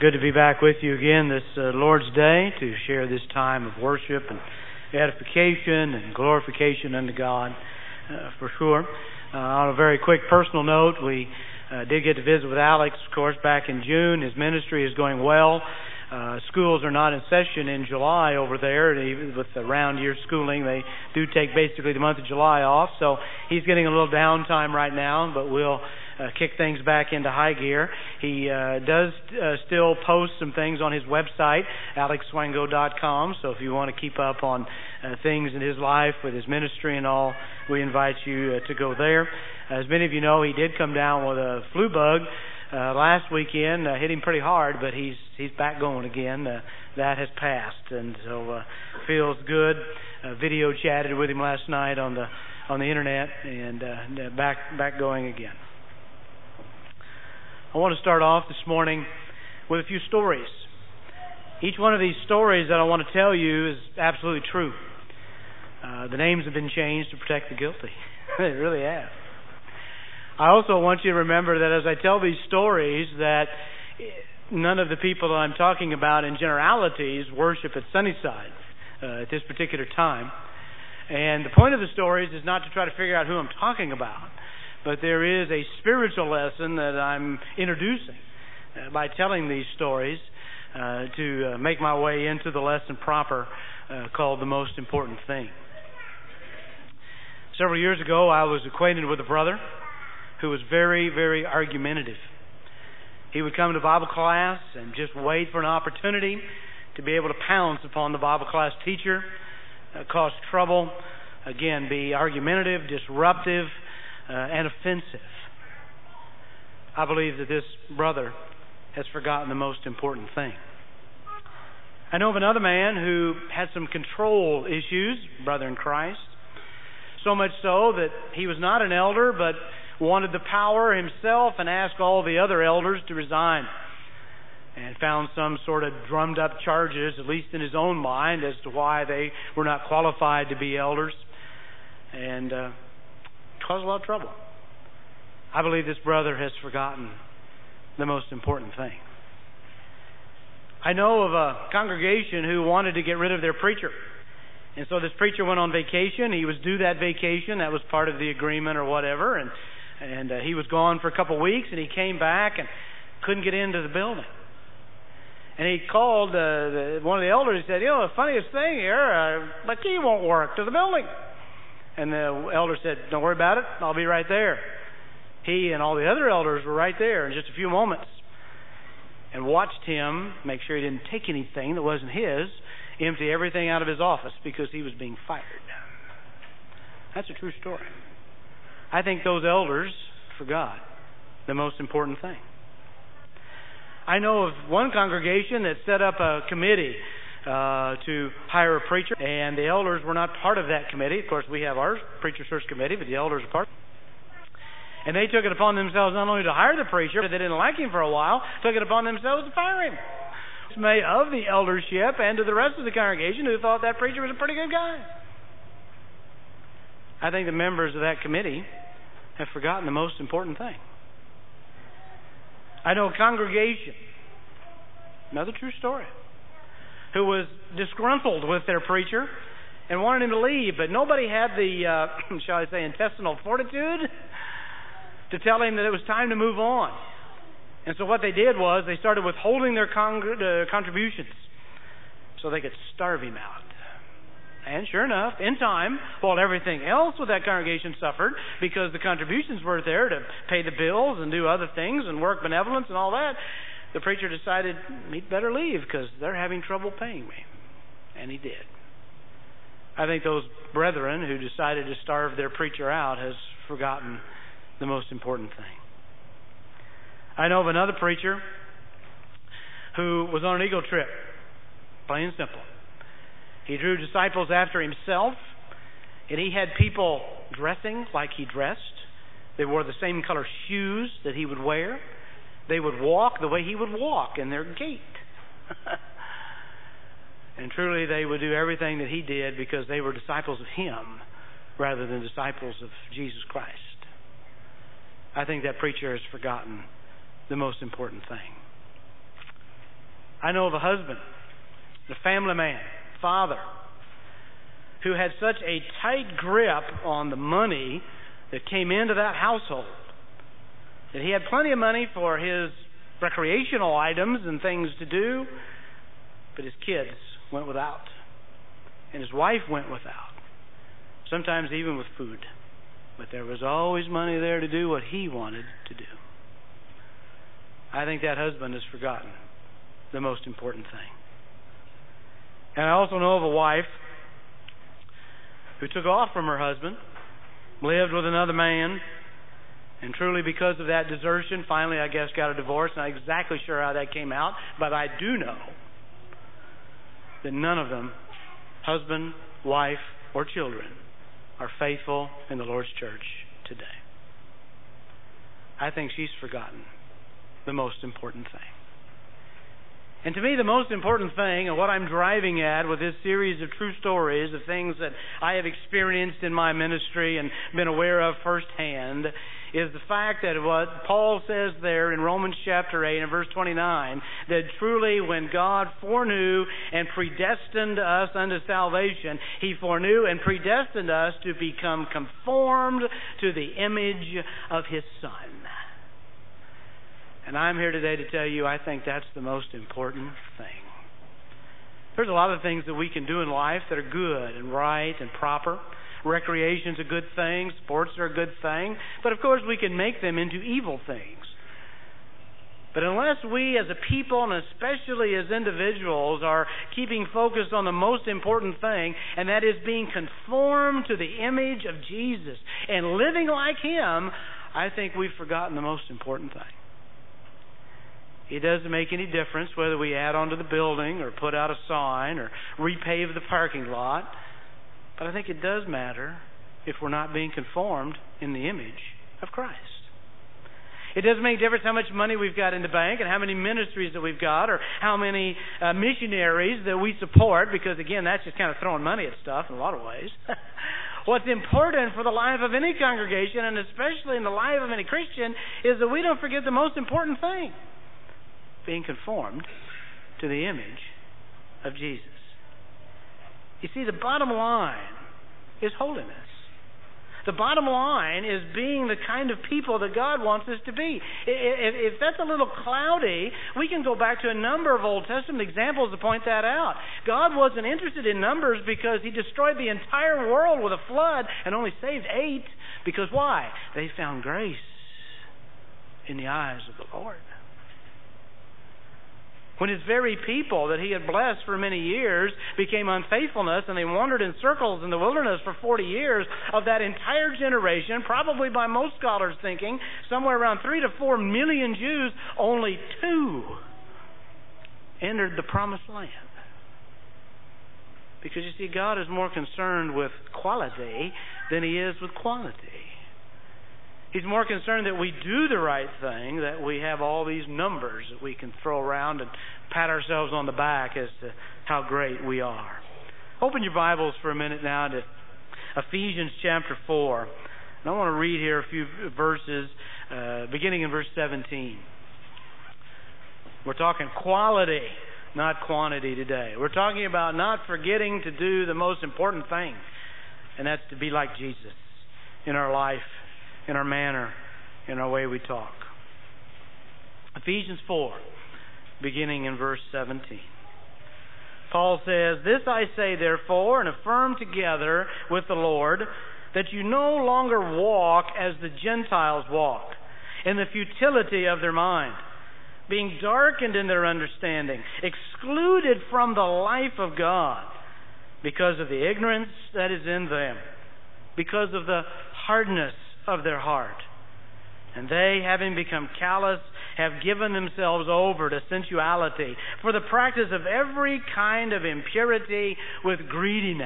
Good to be back with you again this Lord's Day to share this time of worship and edification and glorification unto God, for sure. On a very quick personal note, we did get to visit with Alex, of course, back in June. His ministry is going well. Schools are not in session in July over there. Even with the round-year schooling, they do take basically the month of July off. So he's getting a little downtime right now, but we'll kick things back into high gear. He does still post some things on his website, alexswango.com. So if you want to keep up on things in his life with his ministry and all, we invite you to go there. As many of you know, he did come down with a flu bug last weekend, hit him pretty hard, but he's back going again. That has passed, and so feels good. Video chatted with him last night on the internet, and back going again. I want to start off this morning with a few stories. Each one of these stories that I want to tell you is absolutely true. The names have been changed to protect the guilty. They really have. I also want you to remember that as I tell these stories, that none of the people that I'm talking about in generalities worship at Sunnyside at this particular time. And the point of the stories is not to try to figure out who I'm talking about, but there is a spiritual lesson that I'm introducing by telling these stories to make my way into the lesson proper called The Most Important Thing. Several years ago, I was acquainted with a brother who was very, very argumentative. He would come to Bible class and just wait for an opportunity to be able to pounce upon the Bible class teacher, cause trouble, again, be argumentative, disruptive, and offensive. I believe that this brother has forgotten the most important thing. I know of another man who had some control issues, brother in Christ, so much so that he was not an elder, but wanted the power himself and asked all the other elders to resign, and found some sort of drummed up charges, at least in his own mind, as to why they were not qualified to be elders, and caused a lot of trouble. I believe this brother has forgotten the most important thing. I know of a congregation who wanted to get rid of their preacher. And so this preacher went on vacation. He was due that vacation. That was part of the agreement or whatever. And he was gone for a couple of weeks, and he came back and couldn't get into the building. And he called one of the elders. He said, the funniest thing here, my key won't work to the building. And the elder said, don't worry about it. I'll be right there. He and all the other elders were right there in just a few moments and watched him make sure he didn't take anything that wasn't his, empty everything out of his office because he was being fired. That's a true story. I think those elders forgot the most important thing. I know of one congregation that set up a committee to hire a preacher, and the elders were not part of that committee. Of course, we have our preacher search committee, but the elders are part. And they took it upon themselves not only to hire the preacher, but they didn't like him for a while, took it upon themselves to fire him. Of the eldership and to the rest of the congregation who thought that preacher was a pretty good guy. I think the members of that committee have forgotten the most important thing. I know a congregation, another true story, who was disgruntled with their preacher and wanted him to leave, but nobody had the, shall I say, intestinal fortitude to tell him that it was time to move on. And so what they did was they started withholding their contributions so they could starve him out. And sure enough, in time, while everything else with that congregation suffered because the contributions weren't there to pay the bills and do other things and work benevolence and all that, the preacher decided he'd better leave because they're having trouble paying me. And he did. I think those brethren who decided to starve their preacher out has forgotten the most important thing. I know of another preacher who was on an ego trip, plain and simple. He drew disciples after himself, and he had people dressing like he dressed. They wore the same color shoes that he would wear. They would walk the way he would walk in their gait. And truly they would do everything that he did because they were disciples of him rather than disciples of Jesus Christ. I think that preacher has forgotten the most important thing. I know of a husband, a family man, father, who had such a tight grip on the money that came into that household that he had plenty of money for his recreational items and things to do, but his kids went without, and his wife went without, sometimes even with food. But there was always money there to do what he wanted to do. I think that husband has forgotten the most important thing. And I also know of a wife who took off from her husband, lived with another man, and truly because of that desertion, finally, I guess, got a divorce. Not exactly sure how that came out, but I do know that none of them, husband, wife, or children, are faithful in the Lord's church today. I think she's forgotten the most important thing. And to me, the most important thing, and what I'm driving at with this series of true stories, of things that I have experienced in my ministry and been aware of firsthand, is the fact that what Paul says there in Romans chapter 8 and verse 29, that truly when God foreknew and predestined us unto salvation, He foreknew and predestined us to become conformed to the image of His Son. And I'm here today to tell you I think that's the most important thing. There's a lot of things that we can do in life that are good and right and proper. Recreation's a good thing. Sports are a good thing. But of course we can make them into evil things. But unless we as a people and especially as individuals are keeping focused on the most important thing, and that is being conformed to the image of Jesus and living like Him, I think we've forgotten the most important thing. It doesn't make any difference whether we add on to the building or put out a sign or repave the parking lot. But I think it does matter if we're not being conformed in the image of Christ. It doesn't make a difference how much money we've got in the bank and how many ministries that we've got or how many missionaries that we support, because, again, that's just kind of throwing money at stuff in a lot of ways. What's important for the life of any congregation, and especially in the life of any Christian, is that we don't forget the most important thing: being conformed to the image of Jesus. You see, the bottom line is holiness. The bottom line is being the kind of people that God wants us to be. If that's a little cloudy, we can go back to a number of Old Testament examples to point that out. God wasn't interested in numbers because He destroyed the entire world with a flood and only saved 8. Because why? They found grace in the eyes of the Lord. When His very people that He had blessed for many years became unfaithfulness and they wandered in circles in the wilderness for 40 years, of that entire generation, probably by most scholars thinking, somewhere around 3 to 4 million Jews, only 2 entered the promised land. Because you see, God is more concerned with quality than He is with quantity. He's more concerned that we do the right thing, that we have all these numbers that we can throw around and pat ourselves on the back as to how great we are. Open your Bibles for a minute now to Ephesians chapter 4. And I want to read here a few verses, beginning in verse 17. We're talking quality, not quantity today. We're talking about not forgetting to do the most important thing, and that's to be like Jesus in our life, in our manner, in our way we talk. Ephesians 4, beginning in verse 17. Paul says, "This I say therefore, and affirm together with the Lord, that you no longer walk as the Gentiles walk, in the futility of their mind, being darkened in their understanding, excluded from the life of God, because of the ignorance that is in them, because of the hardness of their heart. And they, having become callous, have given themselves over to sensuality, for the practice of every kind of impurity with greediness."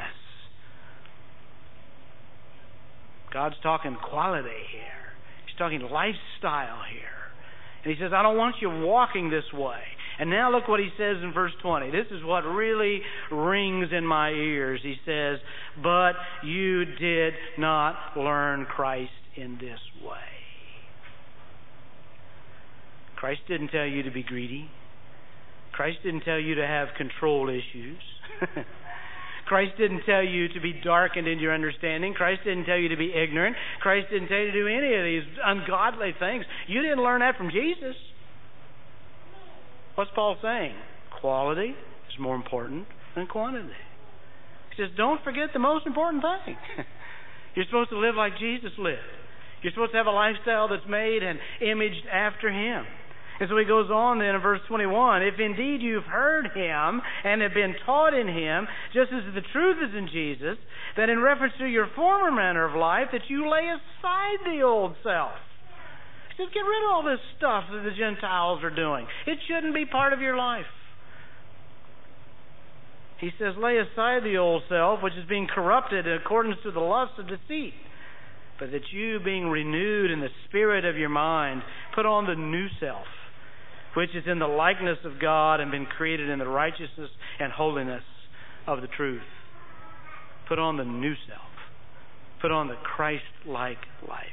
God's talking quality here. He's talking lifestyle here. And He says, I don't want you walking this way. And now look what He says in verse 20. This is what really rings in my ears. He says, "But you did not learn Christ in this way." Christ didn't tell you to be greedy. Christ didn't tell you to have control issues. Christ didn't tell you to be darkened in your understanding. Christ didn't tell you to be ignorant. Christ didn't tell you to do any of these ungodly things. You didn't learn that from Jesus. What's Paul saying? Quality is more important than quantity. He says, don't forget the most important thing. You're supposed to live like Jesus lived. You're supposed to have a lifestyle that's made and imaged after Him. And so he goes on then in verse 21, if indeed you've heard Him and have been taught in Him, just as the truth is in Jesus, that in reference to your former manner of life, that you lay aside the old self. He says, get rid of all this stuff that the Gentiles are doing. It shouldn't be part of your life. He says, lay aside the old self, which is being corrupted in accordance to the lust of deceit, but that you, being renewed in the spirit of your mind, put on the new self, which is in the likeness of God and been created in the righteousness and holiness of the truth. Put on the new self. Put on the Christ-like life.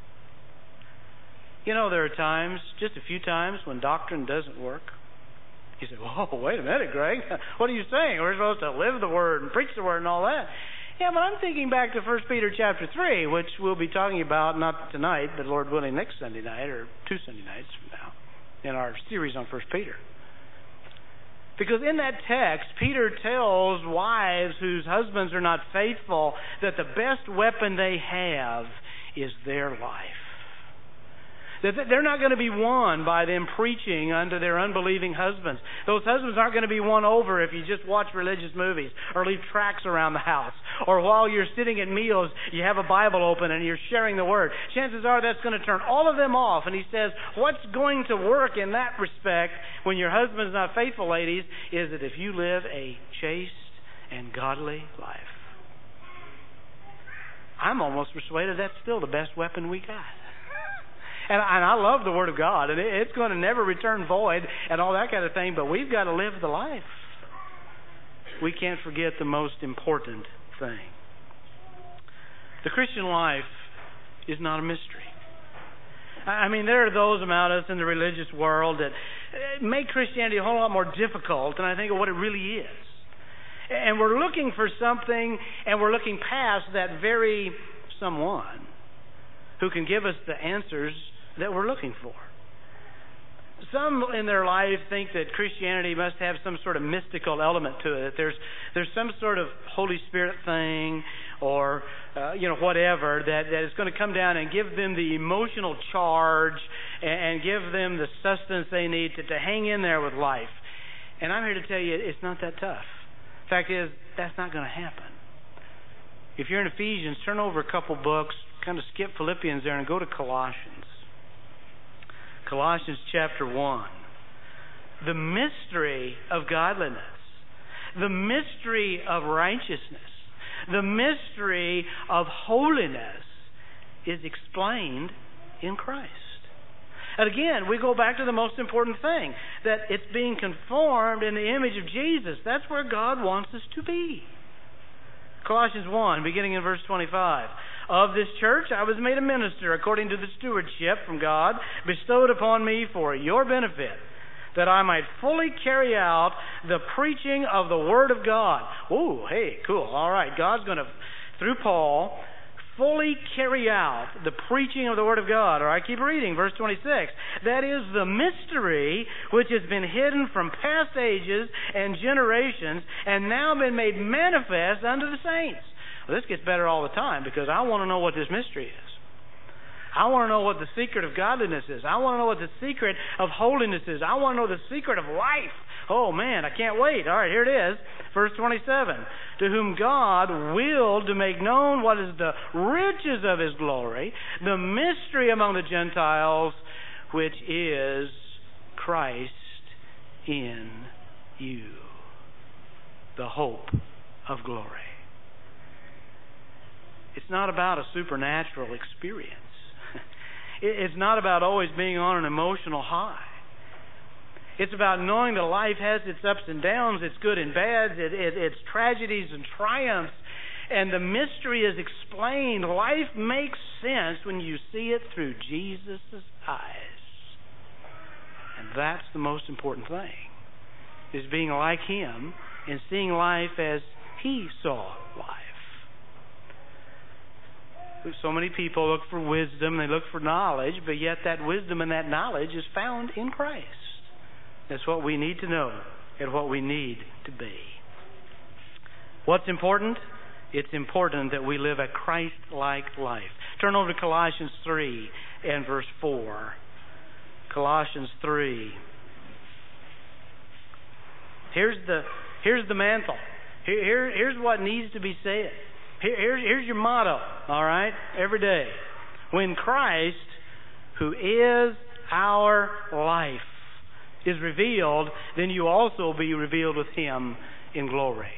You know, there are times, just a few times, when doctrine doesn't work. You say, whoa, wait a minute, Greg. What are you saying? We're supposed to live the Word and preach the Word and all that. Yeah, but I'm thinking back to 1 Peter chapter 3, which we'll be talking about not tonight, but Lord willing next Sunday night or 2 Sunday nights from now in our series on 1 Peter. Because in that text, Peter tells wives whose husbands are not faithful that the best weapon they have is their life. That they're not going to be won by them preaching unto their unbelieving husbands. Those husbands aren't going to be won over if you just watch religious movies or leave tracts around the house. Or while you're sitting at meals, you have a Bible open and you're sharing the Word. Chances are that's going to turn all of them off. And he says, what's going to work in that respect when your husband's not faithful, ladies, is that if you live a chaste and godly life. I'm almost persuaded that's still the best weapon we got. And I love the Word of God, and it's going to never return void and all that kind of thing, but we've got to live the life. We can't forget the most important thing. The Christian life is not a mystery. I mean, there are those about us in the religious world that make Christianity a whole lot more difficult than I think of what it really is. And we're looking for something, and we're looking past that very someone who can give us the answers that we're looking for. Some in their life think that Christianity must have some sort of mystical element to it. There's some sort of Holy Spirit thing or whatever that is going to come down and give them the emotional charge and give them the sustenance they need to hang in there with life. And I'm here to tell you it's not that tough. Fact is, that's not going to happen. If you're in Ephesians, turn over a couple books, kind of skip Philippians there and go to Colossians. Colossians chapter 1. The mystery of godliness. The mystery of righteousness. The mystery of holiness is explained in Christ. And again, we go back to the most important thing, that it's being conformed in the image of Jesus. That's where God wants us to be. Colossians 1, beginning in verse 25. Of this church I was made a minister according to the stewardship from God bestowed upon me for your benefit, that I might fully carry out the preaching of the Word of God. Oh, hey, cool. All right, God's going to, through Paul, fully carry out the preaching of the Word of God. Or I keep reading, verse 26. That is the mystery which has been hidden from past ages and generations and now been made manifest unto the saints. Well, this gets better all the time because I want to know what this mystery is. I want to know what the secret of godliness is. I want to know what the secret of holiness is. I want to know the secret of life. Oh, man, I can't wait. All right, here it is. Verse 27. To whom God willed to make known what is the riches of His glory, the mystery among the Gentiles, which is Christ in you, the hope of glory. It's not about a supernatural experience. It's not about always being on an emotional high. It's about knowing that life has its ups and downs, its good and bads, its tragedies and triumphs, and the mystery is explained. Life makes sense when you see it through Jesus' eyes. And that's the most important thing. is being like Him and seeing life as He saw life. So many people look for wisdom, they look for knowledge, but yet that wisdom and that knowledge is found in Christ. That's what we need to know and what we need to be. What's important? It's important that we live a Christ-like life. Turn over to Colossians 3 and verse 4. Colossians 3. Here's the mantle. Here's what needs to be said. Here's your motto, all right, every day. When Christ, who is our life, is revealed, then you also will be revealed with Him in glory.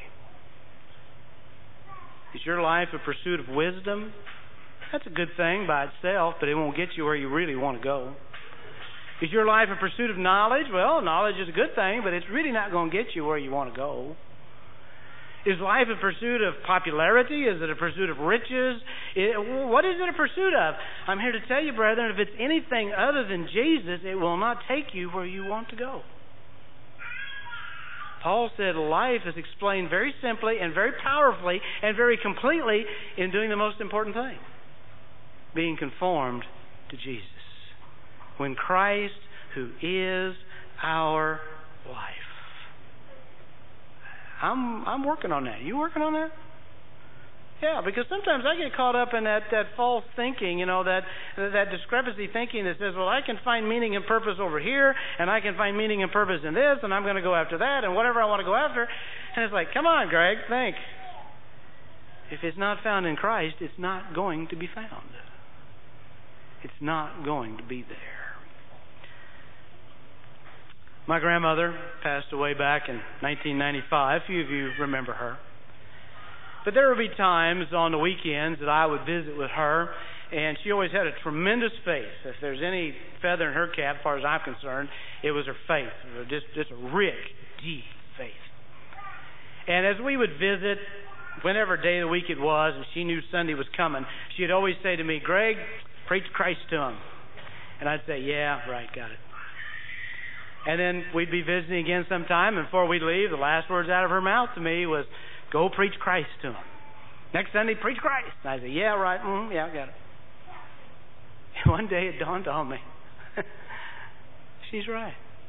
Is your life a pursuit of wisdom? That's a good thing by itself, but it won't get you where you really want to go. Is your life a pursuit of knowledge? Well, knowledge is a good thing, but it's really not going to get you where you want to go. Is life a pursuit of popularity? Is it a pursuit of riches? What is it a pursuit of? I'm here to tell you, brethren, if it's anything other than Jesus, it will not take you where you want to go. Paul said life is explained very simply and very powerfully and very completely in doing the most important thing, being conformed to Jesus. When Christ, who is our life. I'm working on that. You working on that? Yeah, because sometimes I get caught up in that false thinking, that discrepancy thinking that says, well, I can find meaning and purpose over here, and I can find meaning and purpose in this, and I'm going to go after that, and whatever I want to go after. And it's like, come on, Greg, think. If it's not found in Christ, it's not going to be found. It's not going to be there. My grandmother passed away back in 1995. A few of you remember her. But there would be times on the weekends that I would visit with her, and she always had a tremendous faith. If there's any feather in her cap, as far as I'm concerned, it was her faith. It was just a rich, deep faith. And as we would visit, whenever day of the week it was, and she knew Sunday was coming, she'd always say to me, Greg, preach Christ to him. And I'd say, yeah, right, got it. And then we'd be visiting again sometime, and before we'd leave, the last words out of her mouth to me was, go preach Christ to him. Next Sunday, preach Christ. And I said, yeah, right, yeah, got it. And one day it dawned on me. She's right.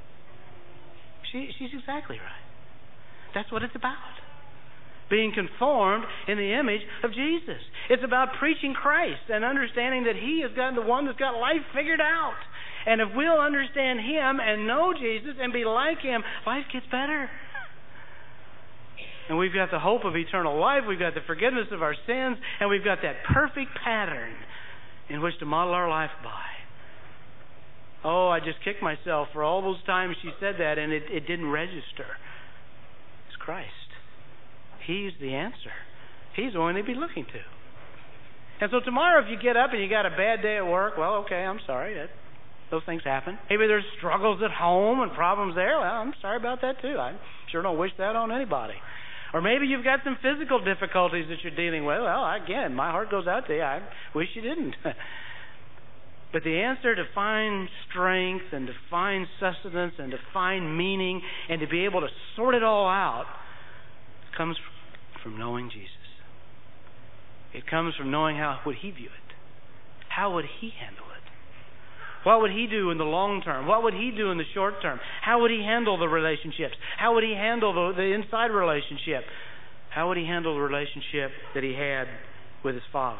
She's exactly right. That's what it's about. Being conformed in the image of Jesus. It's about preaching Christ and understanding that He is the one that's got life figured out. And if we'll understand Him and know Jesus and be like Him, life gets better. And we've got the hope of eternal life, we've got the forgiveness of our sins, and we've got that perfect pattern in which to model our life by. Oh, I just kicked myself for all those times she said that, and it didn't register. It's Christ. He's the answer. He's the one they'd be looking to. And so tomorrow if you get up and you got a bad day at work, well, okay, I'm sorry. Those things happen. Maybe there's struggles at home and problems there. Well, I'm sorry about that too. I sure don't wish that on anybody. Or maybe you've got some physical difficulties that you're dealing with. Well, again, my heart goes out to you. I wish you didn't. But the answer to find strength and to find sustenance and to find meaning and to be able to sort it all out comes from knowing Jesus. It comes from knowing how would He view it. How would He handle it? What would He do in the long term? What would He do in the short term? How would He handle the relationships? How would He handle the inside relationship? How would He handle the relationship that He had with His Father?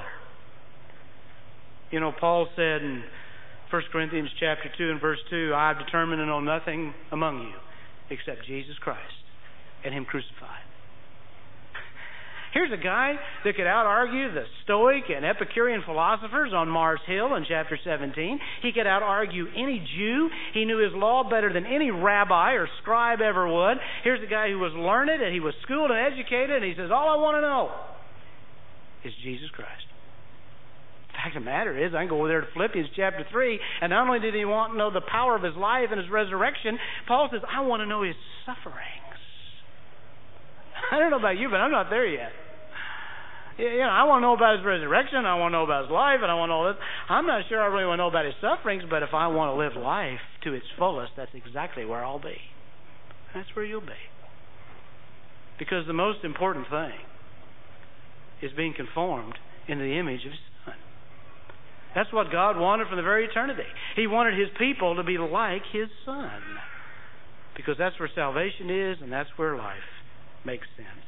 Paul said in 1 Corinthians chapter 2 and verse 2, I have determined to know nothing among you except Jesus Christ and Him crucified. Here's a guy that could out-argue the Stoic and Epicurean philosophers on Mars Hill in chapter 17. He could out-argue any Jew. He knew his law better than any rabbi or scribe ever would. Here's a guy who was learned and he was schooled and educated, and he says, all I want to know is Jesus Christ. The fact of the matter is, I can go over there to Philippians chapter 3, and not only did he want to know the power of His life and His resurrection, Paul says, I want to know His sufferings. I don't know about you, but I'm not there yet. I want to know about His resurrection, I want to know about His life, and I want to know all this. I'm not sure I really want to know about His sufferings, but if I want to live life to its fullest, that's exactly where I'll be. That's where you'll be. Because the most important thing is being conformed into the image of His Son. That's what God wanted from the very eternity. He wanted His people to be like His Son. Because that's where salvation is, and that's where life makes sense.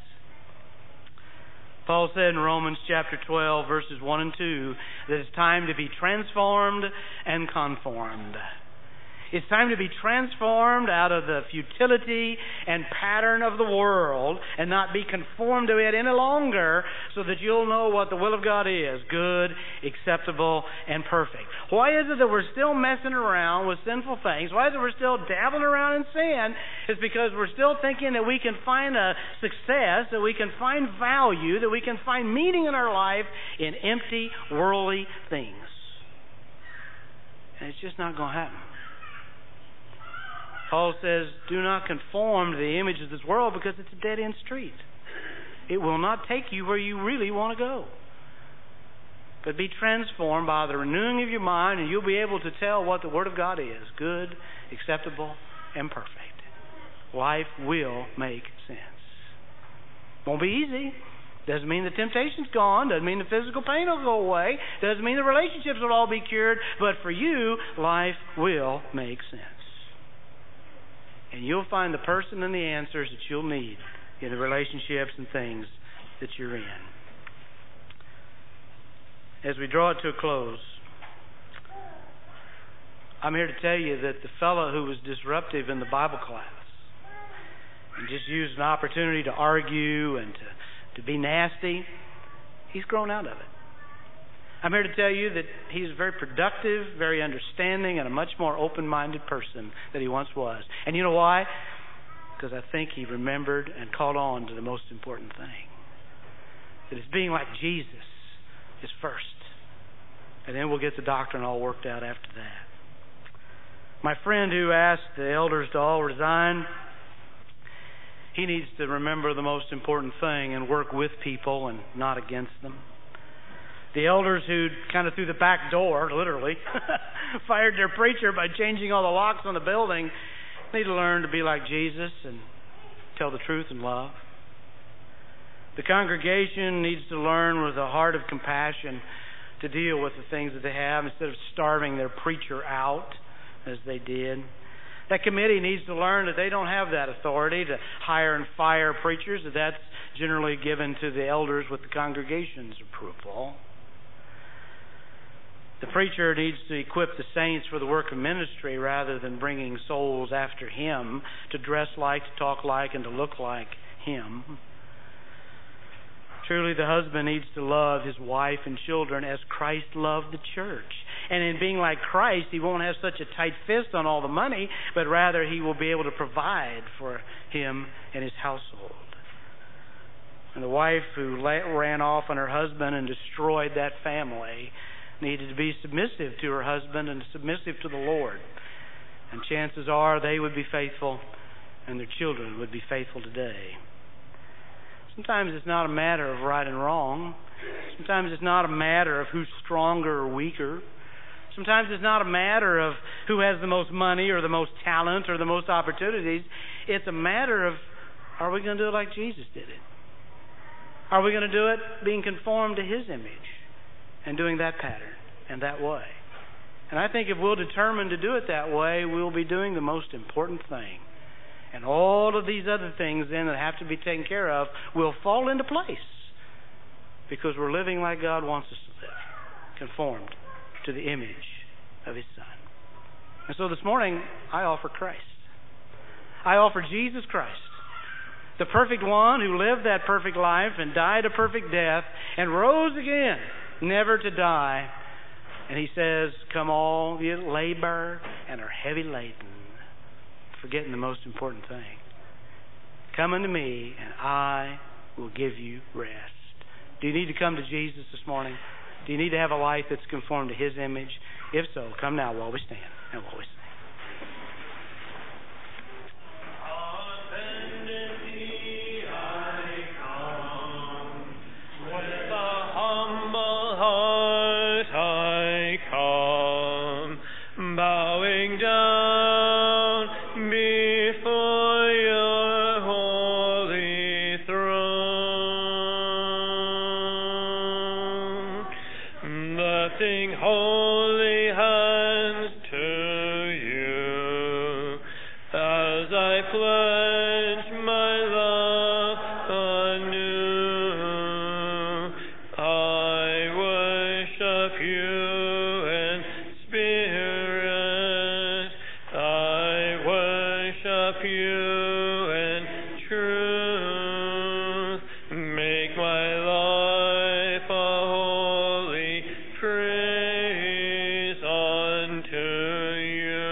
Paul said in Romans chapter 12, verses 1 and 2, that it's time to be transformed and conformed. It's time to be transformed out of the futility and pattern of the world and not be conformed to it any longer, so that you'll know what the will of God is, good, acceptable, and perfect. Why is it that we're still messing around with sinful things? Why is it we're still dabbling around in sin? It's because we're still thinking that we can find a success, that we can find value, that we can find meaning in our life in empty, worldly things. And it's just not going to happen. Paul says, do not conform to the image of this world, because it's a dead-end street. It will not take you where you really want to go. But be transformed by the renewing of your mind, and you'll be able to tell what the Word of God is, good, acceptable, and perfect. Life will make sense. Won't be easy. Doesn't mean the temptation's gone. Doesn't mean the physical pain will go away. Doesn't mean the relationships will all be cured. But for you, life will make sense. And you'll find the person and the answers that you'll need in the relationships and things that you're in. As we draw it to a close, I'm here to tell you that the fellow who was disruptive in the Bible class and just used an opportunity to argue and to be nasty, he's grown out of it. I'm here to tell you that he's a very productive, very understanding, and a much more open-minded person than he once was. And you know why? Because I think he remembered and caught on to the most important thing. That it's being like Jesus is first. And then we'll get the doctrine all worked out after that. My friend who asked the elders to all resign, he needs to remember the most important thing and work with people and not against them. The elders who kind of through the back door, literally, fired their preacher by changing all the locks on the building, need to learn to be like Jesus and tell the truth in love. The congregation needs to learn with a heart of compassion to deal with the things that they have instead of starving their preacher out as they did. That committee needs to learn that they don't have that authority to hire and fire preachers, that that's generally given to the elders with the congregation's approval. The preacher needs to equip the saints for the work of ministry rather than bringing souls after him to dress like, to talk like, and to look like him. Truly, the husband needs to love his wife and children as Christ loved the church. And in being like Christ, he won't have such a tight fist on all the money, but rather he will be able to provide for him and his household. And the wife who ran off on her husband and destroyed that family needed to be submissive to her husband and submissive to the Lord. And chances are they would be faithful and their children would be faithful today. Sometimes it's not a matter of right and wrong. Sometimes it's not a matter of who's stronger or weaker. Sometimes it's not a matter of who has the most money or the most talent or the most opportunities. It's a matter of, are we going to do it like Jesus did it? Are we going to do it being conformed to His image and doing that pattern and that way? And I think if we'll determine to do it that way, we'll be doing the most important thing. And all of these other things then that have to be taken care of will fall into place because we're living like God wants us to live, conformed to the image of His Son. And so this morning, I offer Christ. I offer Jesus Christ, the perfect one who lived that perfect life and died a perfect death and rose again, never to die. And He says, come all you labor and are heavy laden, forgetting the most important thing. Come unto me and I will give you rest. Do you need to come to Jesus this morning? Do you need to have a life that's conformed to His image? If so, come now while we stand and while we sing. Bowing down before you. pledge my love anew. I worship you in spirit. I worship you in truth. Make my life a holy praise unto you.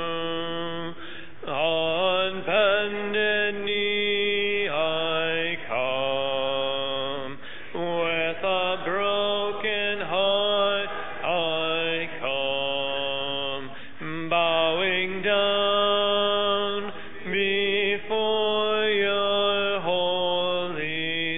On bended knee I come, with a broken heart I come, bowing down before your holy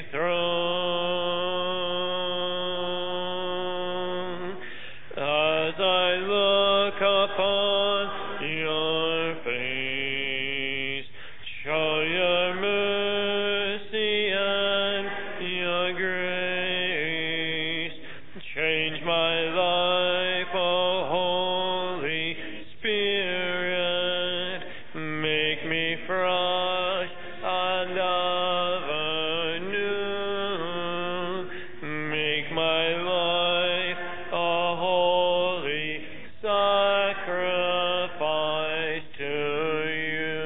throne. As I look upon your face, show your mercy and your grace. Change my life, O Holy Spirit. Make me fresh and ever new. Make my life a holy sacrifice to you.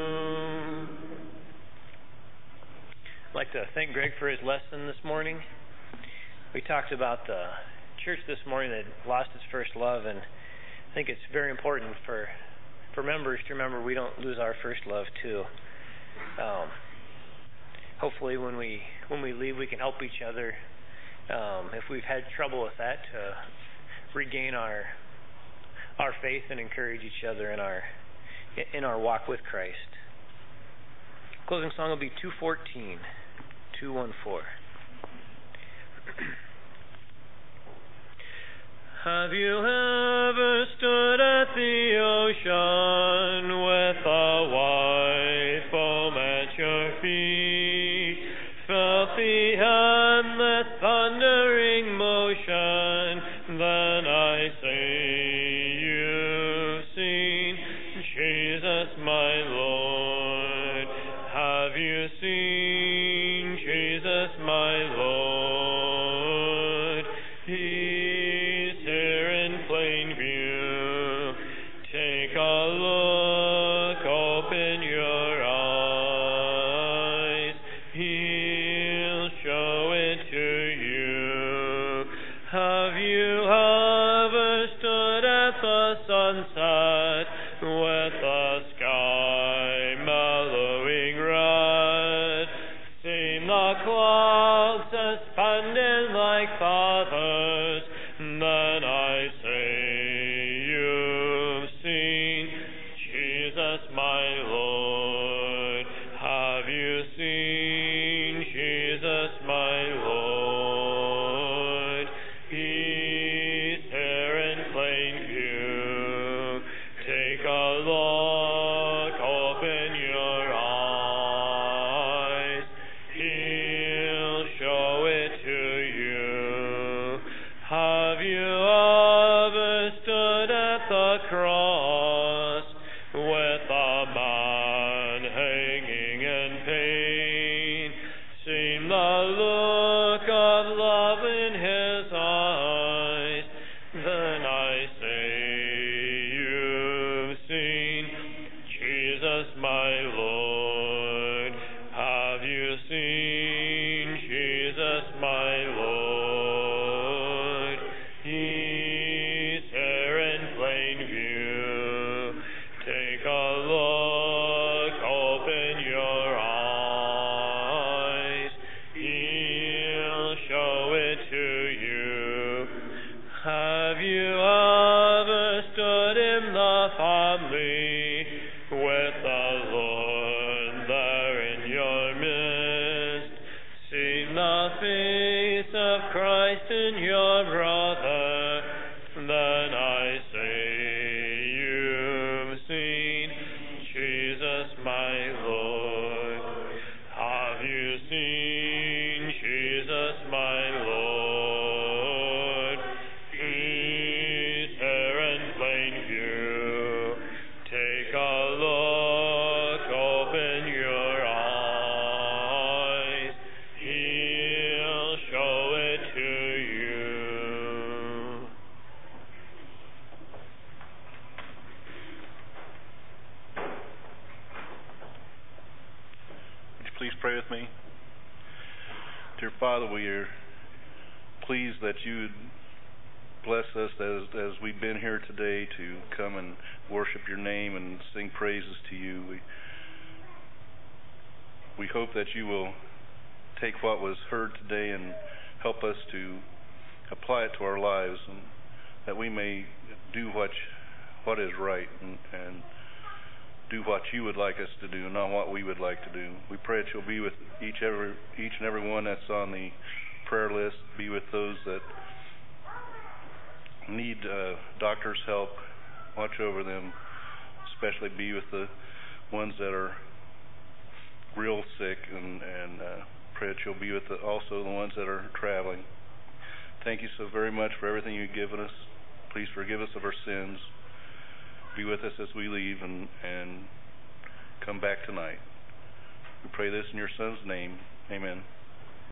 I'd like to thank Greg for his lesson this morning. We talked about the church this morning that lost its first love, and I think it's very important for members to remember we don't lose our first love too. Hopefully when we leave, we can help each other, if we've had trouble with that, to regain our faith and encourage each other in our walk with Christ. Closing song will be 214. Have you ever stood at the ocean with a white foam at your feet, felt the endless thundering motion? Then I say you've seen Jesus my Lord. Have you seen Jesus my Lord? He's here in plain view. Take a look, open your eyes. He'll show it to you. Have you ever stood at the sunset with the sky mellowing red? Seen the clouds suspended like feathers? Then I say you've seen Jesus my Lord. Have you seen Jesus my Lord? He's here in plain view. Take a look, open your eyes. He'll show it to you. Have you ever stood at the cross with a man hanging in pain? Seen the look of love in his eyes? Then I say you've seen Jesus my Lord. Have you seen Jesus my Lord? He's here in plain view. Take a look, open your eyes. He'll show it to you. Have you ever stood in the family with the Lord? please pray with me? Dear Father, we are pleased that you would bless us as we've been here today to come and worship your name and sing praises to you. We hope that you will take what was heard today and help us to apply it to our lives, and that we may do what is right and do what you would like us to do, not what we would like to do. We pray that you'll be with each and every one that's on the prayer list. Be with those that need doctor's help. Watch over them, especially be with the ones that are real sick, and pray that you'll be with also the ones that are traveling. Thank you so very much for everything you've given us. Please forgive us of our sins. Be with us as we leave and come back tonight. We pray this in your Son's name. Amen.